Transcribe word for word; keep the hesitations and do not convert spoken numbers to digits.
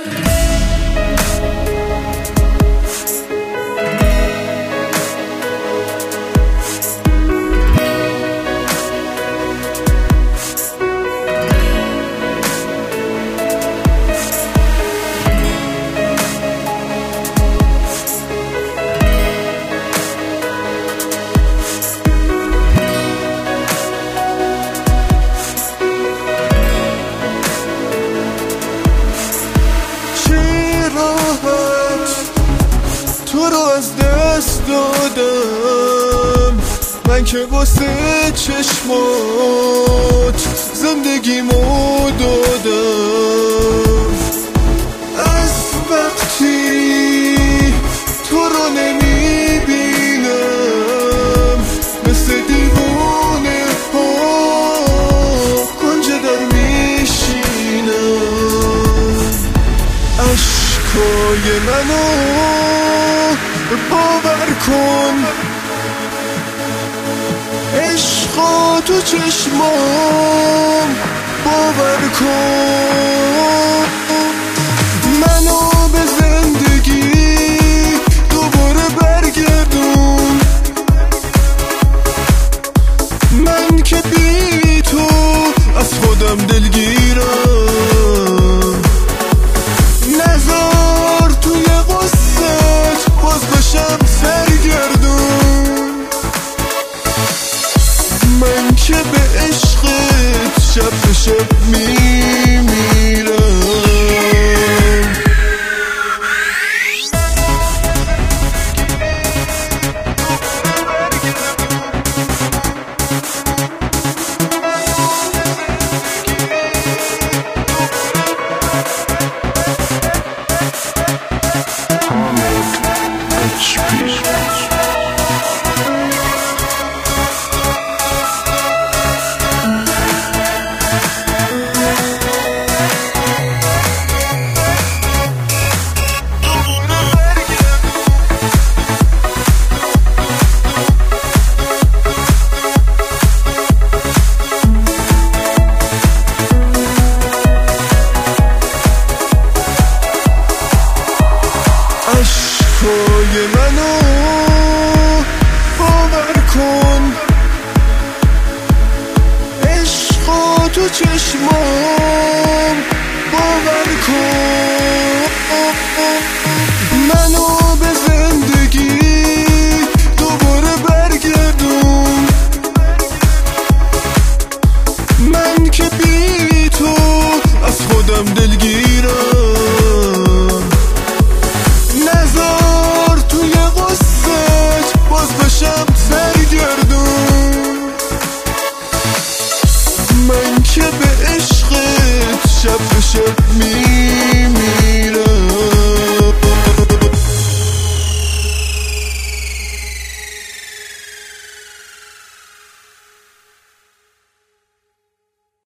تو رو از دست دادم، من که واسه چشمات زندگیمو دادم. از وقتی تو رو نمیبینم مثل دیوانه ها گنجه در میشینم. عشقای منو باور کن، عشقا تو چشمام باور کن. منو به زندگی دوباره برگردون، من که بی تو از خودم دلگیرم. نذار توی قصت باز بشم سرگردون، من که به عشقت شب به شب میمیرم. عشقای منو باور کن، عشقا تو چشمام باور کن. منو به زندگی دوباره برگردون، من که بی تو از خودم دلگیرم. نذار توی قصت باز بشم سرگردون، من که به عشقت شب به شب می